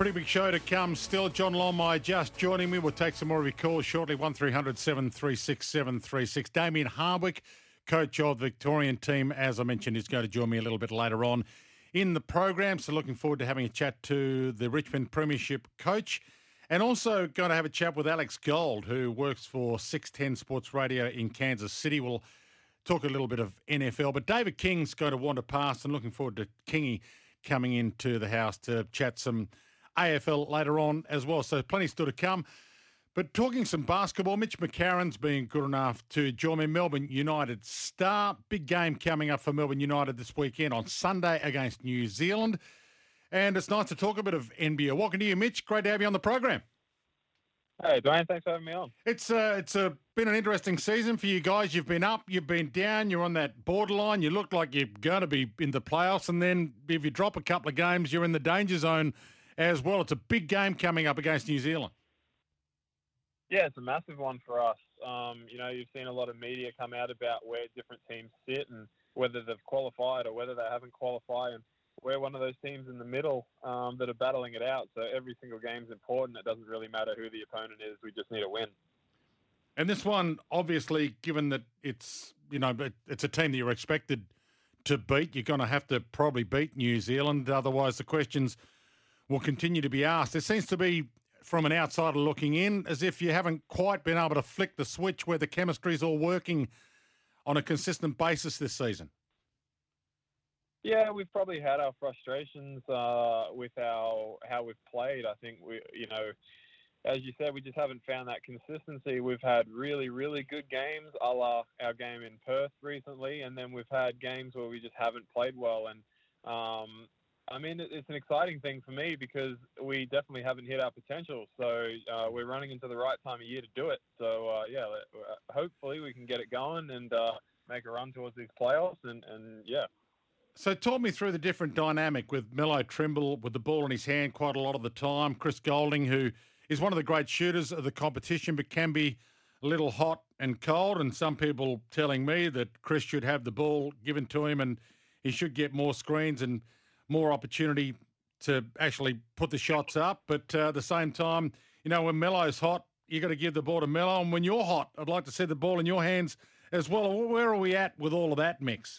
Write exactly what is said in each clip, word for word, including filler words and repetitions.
Pretty big show to come still. John Longmire just joining me. We'll take some more of your calls shortly. one three hundred seven three six seven three six. Damien Hardwick, coach of the Victorian team, as I mentioned, is going to join me a little bit later on in the program. So looking forward to having a chat to the Richmond Premiership coach. And also going to have a chat with Alex Gold, who works for six ten Sports Radio in Kansas City. We'll talk a little bit of N F L. But David King's going to wander past, and looking forward to Kingy coming into the house to chat some A F L later on as well. So plenty still to come. But talking some basketball, Mitch McCarron's been good enough to join me. Melbourne United star. Big game coming up for Melbourne United this weekend on Sunday against New Zealand. And it's nice to talk a bit of N B L. Welcome to you, Mitch. Great to have you on the program. Hey, Dwayne, thanks for having me on. It's uh, it's uh, been an interesting season for you guys. You've been up, you've been down, you're on that borderline. You look like you're going to be in the playoffs, and then if you drop a couple of games, you're in the danger zone as well. It's a big game coming up against New Zealand. Yeah, it's a massive one for us. Um, you know, you've seen a lot of media come out about where different teams sit and whether they've qualified or whether they haven't qualified. And we're one of those teams in the middle um, that are battling it out. So every single game's important. It doesn't really matter who the opponent is. We just need a win. And this one, obviously, given that it's, you know, it's a team that you're expected to beat, you're going to have to probably beat New Zealand. Otherwise, the questions will continue to be asked. There seems to be, from an outsider looking in, as if you haven't quite been able to flick the switch where the chemistry's all working on a consistent basis this season. Yeah, we've probably had our frustrations uh, with our how we've played. I think we, you know, as you said, we just haven't found that consistency. We've had really, really good games, a la our game in Perth recently, and then we've had games where we just haven't played well. And um, I mean, it's an exciting thing for me because we definitely haven't hit our potential. So uh, we're running into the right time of year to do it. So uh, yeah, hopefully we can get it going and uh, make a run towards these playoffs. And, and yeah. So talk me through the different dynamic with Melo Trimble with the ball in his hand quite a lot of the time. Chris Goulding, who is one of the great shooters of the competition, but can be a little hot and cold. And some people telling me that Chris should have the ball given to him and he should get more screens and more opportunity to actually put the shots up. But uh, at the same time, you know, when Melo's hot, you got to give the ball to Melo. And when you're hot, I'd like to see the ball in your hands as well. Where are we at with all of that mix?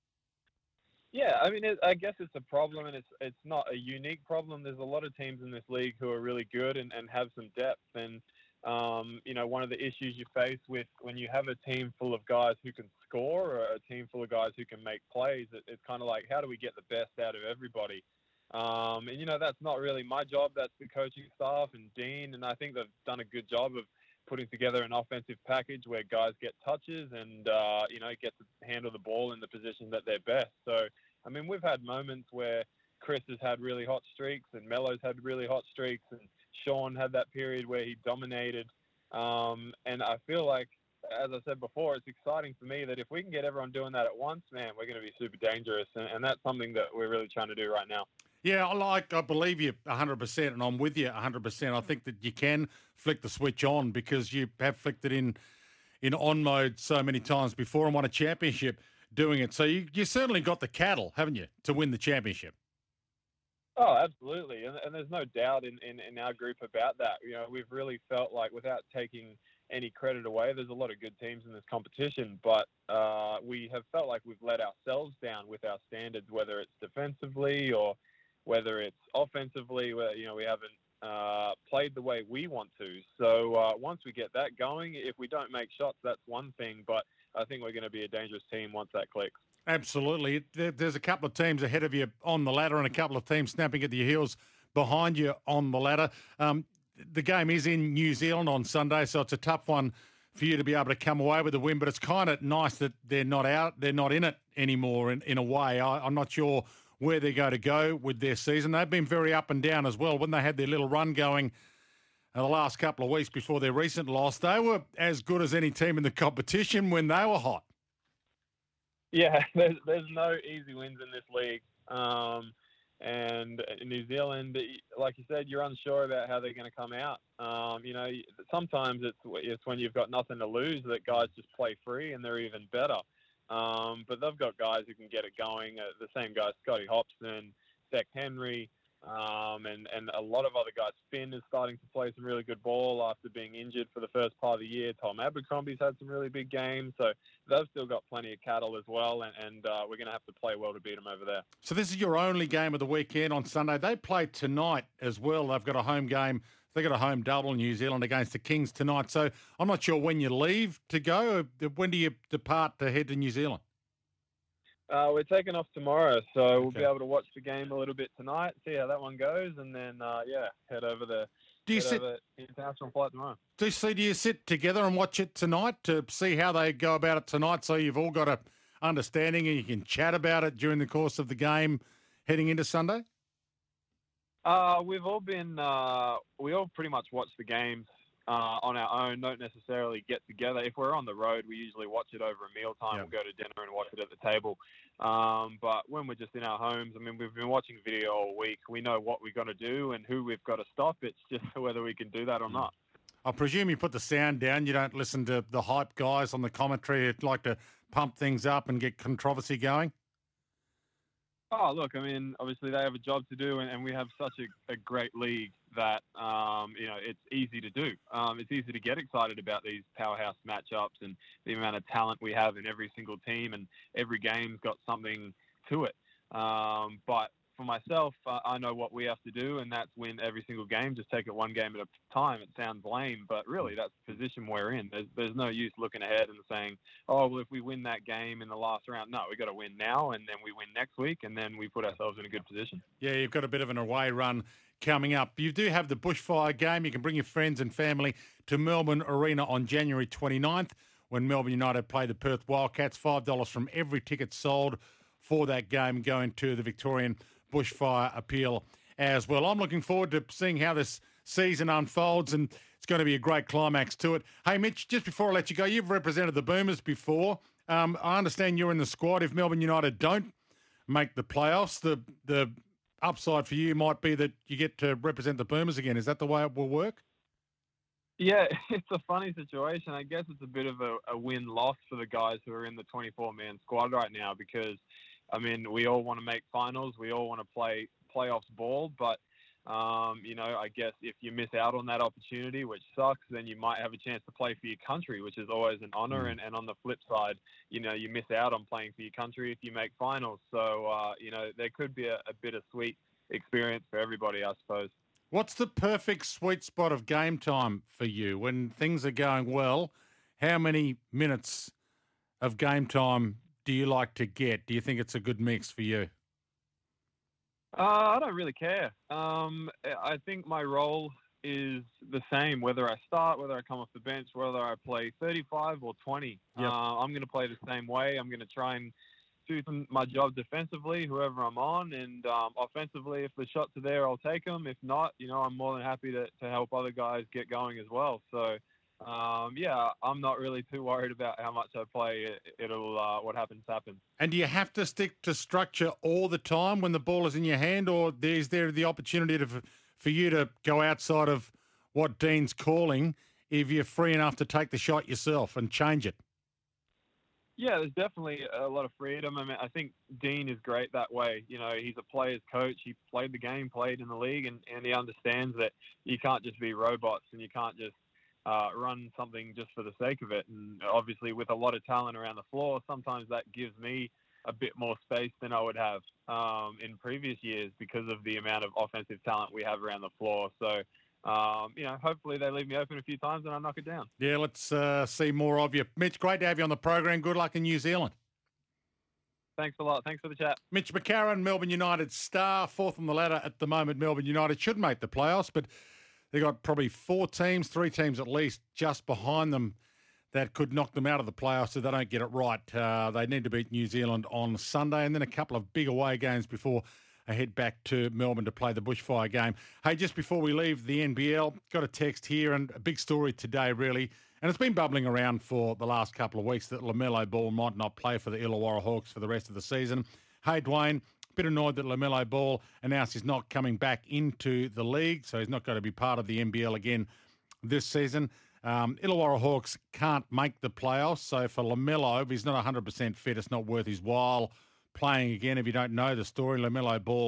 Yeah, I mean, it, I guess it's a problem, and it's it's not a unique problem. There's a lot of teams in this league who are really good and, and have some depth. And, um, you know, one of the issues you face with when you have a team full of guys who can score or a team full of guys who can make plays, it, it's kind of like, how do we get the best out of everybody? Um, and, you know, that's not really my job. That's the coaching staff and Dean, and I think they've done a good job of putting together an offensive package where guys get touches and, uh, you know, get to handle the ball in the position that they're best. So, I mean, we've had moments where Chris has had really hot streaks and Melo's had really hot streaks and Sean had that period where he dominated. Um, and I feel like, as I said before, it's exciting for me that if we can get everyone doing that at once, man, we're going to be super dangerous. And, and that's something that we're really trying to do right now. Yeah, I like. I believe you one hundred percent, and I'm with you one hundred percent. I think that you can flick the switch on because you have flicked it in in on mode so many times before and won a championship doing it. So you you certainly got the cattle, haven't you, to win the championship? Oh, absolutely. And, and there's no doubt in, in, in our group about that. You know, we've really felt like, without taking any credit away, there's a lot of good teams in this competition, but uh, we have felt like we've let ourselves down with our standards, whether it's defensively or whether it's offensively, where, you know, we haven't uh, played the way we want to. So uh, once we get that going, if we don't make shots, that's one thing. But I think we're going to be a dangerous team once that clicks. Absolutely. There, there's a couple of teams ahead of you on the ladder and a couple of teams snapping at your heels behind you on the ladder. Um, the game is in New Zealand on Sunday, so it's a tough one for you to be able to come away with a win. But it's kind of nice that they're not out, they're not in it anymore in, in a way. I, I'm not sure where they're going to go with their season. They've been very up and down as well. When they had their little run going uh, the last couple of weeks before their recent loss, they were as good as any team in the competition when they were hot. Yeah, there's, there's no easy wins in this league. Um, and in New Zealand, like you said, you're unsure about how they're going to come out. Um, you know, sometimes it's, it's when you've got nothing to lose that guys just play free and they're even better. Um, but they've got guys who can get it going. Uh, the same guys, Scotty Hopson, Zach Henry, Um, and, and a lot of other guys. Finn is starting to play some really good ball after being injured for the first part of the year. Tom Abercrombie's had some really big games. So they've still got plenty of cattle as well. And, and uh, we're going to have to play well to beat them over there. So this is your only game of the weekend on Sunday. They play tonight as well. They've got a home game. They've got a home double in New Zealand against the Kings tonight. So I'm not sure when you leave to go. When do you depart to head to New Zealand? Uh, we're taking off tomorrow, so okay. we'll be able to watch the game a little bit tonight, see how that one goes, and then, uh, yeah, head over the do you head sit, over international flight tomorrow. Do you, see, do you sit together and watch it tonight to see how they go about it tonight so you've all got a understanding and you can chat about it during the course of the game heading into Sunday? Uh, we've all been, uh, we all pretty much watch the games uh, on our own, don't necessarily get together. If we're on the road, we usually watch it over a mealtime. Yep. We'll go to dinner and watch it at the table. Um, but when we're just in our homes, I mean, we've been watching video all week. We know what we've got to do and who we've got to stop. It's just whether we can do that or not. I presume you put the sound down. You don't listen to the hype guys on the commentary who like to pump things up and get controversy going? Oh, look, I mean, obviously they have a job to do, and, and we have such a, a great league that, um, you know, it's easy to do. Um, it's easy to get excited about these powerhouse matchups and the amount of talent we have in every single team, and every game's got something to it. Um, but for myself, uh, I know what we have to do, and that's win every single game. Just take it one game at a time. It sounds lame, but really that's the position we're in. There's, there's no use looking ahead and saying, oh, well, if we win that game in the last round. No, we've got to win now, and then we win next week, and then we put ourselves in a good position. Yeah, you've got a bit of an away run coming up. You do have the bushfire game. You can bring your friends and family to Melbourne Arena on January twenty-ninth when Melbourne United play the Perth Wildcats. five dollars from every ticket sold for that game going to the Victorian Bushfire Appeal as well. I'm looking forward to seeing how this season unfolds, and it's going to be a great climax to it. Hey, Mitch, just before I let you go, you've represented the Boomers before. Um, I understand you're in the squad. If Melbourne United don't make the playoffs, the the upside for you might be that you get to represent the Boomers again. Is that the way it will work? Yeah, it's a funny situation. I guess it's a bit of a, a win-loss for the guys who are in the twenty-four man squad right now because, I mean, we all want to make finals. We all want to play playoffs ball. But, um, you know, I guess if you miss out on that opportunity, which sucks, then you might have a chance to play for your country, which is always an honor. And, and on the flip side, you know, you miss out on playing for your country if you make finals. So, uh, you know, there could be a, a bittersweet experience for everybody, I suppose. What's the perfect sweet spot of game time for you when things are going well? How many minutes of game time do you like to get? Do you think it's a good mix for you? Uh, I don't really care. Um, I think my role is the same, whether I start, whether I come off the bench, whether I play thirty-five or twenty. Yep. Uh, I'm going to play the same way. I'm going to try and do my job defensively, whoever I'm on, and um, offensively, if the shots are there, I'll take them. If not, you know, I'm more than happy to, to help other guys get going as well. So, um, yeah, I'm not really too worried about how much I play. It, it'll uh, what happens happens. And do you have to stick to structure all the time when the ball is in your hand, or is there the opportunity to, for you to go outside of what Dean's calling if you're free enough to take the shot yourself and change it? Yeah, there's definitely a lot of freedom. I mean, I think Dean is great that way. You know, he's a player's coach. He played the game, played in the league, and, and he understands that you can't just be robots and you can't just uh, run something just for the sake of it. And obviously, with a lot of talent around the floor, sometimes that gives me a bit more space than I would have um, in previous years because of the amount of offensive talent we have around the floor. So, Um, you know, hopefully they leave me open a few times and I knock it down. Yeah, let's uh, see more of you. Mitch, great to have you on the program. Good luck in New Zealand. Thanks a lot. Thanks for the chat. Mitch McCarron, Melbourne United star, fourth on the ladder at the moment. Melbourne United should make the playoffs, but they've got probably four teams, three teams at least, just behind them that could knock them out of the playoffs if they don't get it right. Uh, they need to beat New Zealand on Sunday and then a couple of big away games before I head back to Melbourne to play the bushfire game. Hey, just before we leave the N B L, got a text here and a big story today, really. And it's been bubbling around for the last couple of weeks that LaMelo Ball might not play for the Illawarra Hawks for the rest of the season. Hey, Dwayne, a bit annoyed that LaMelo Ball announced he's not coming back into the league, so he's not going to be part of the N B L again this season. Um, Illawarra Hawks can't make the playoffs, so for LaMelo, if he's not one hundred percent fit, it's not worth his while playing again. If you don't know the story, LaMelo Ball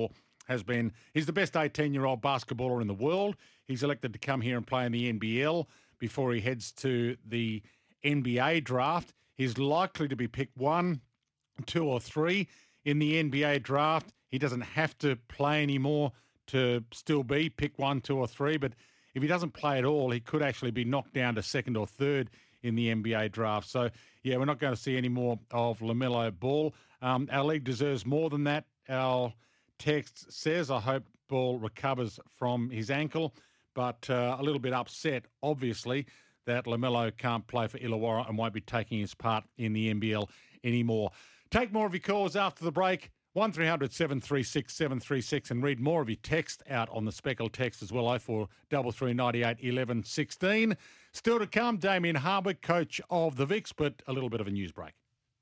has been, he's the best eighteen-year-old basketballer in the world. He's elected to come here and play in the N B L before he heads to the N B A draft. He's likely to be picked one, two or three in the N B A draft. He doesn't have to play anymore to still be pick one, two or three, but if he doesn't play at all, he could actually be knocked down to second or third in the N B A draft. So, yeah, we're not going to see any more of LaMelo Ball. Um, our league deserves more than that. Our text says, I hope Ball recovers from his ankle, but uh, a little bit upset, obviously, that LaMelo can't play for Illawarra and won't be taking his part in the N B L anymore. Take more of your calls after the break. one three hundred seven three six seven three six and read more of your text out on the Speckle text as well, oh four three three nine eight one one one six. Still to come, Damien Hardwick, coach of the Vicks, but a little bit of a news break.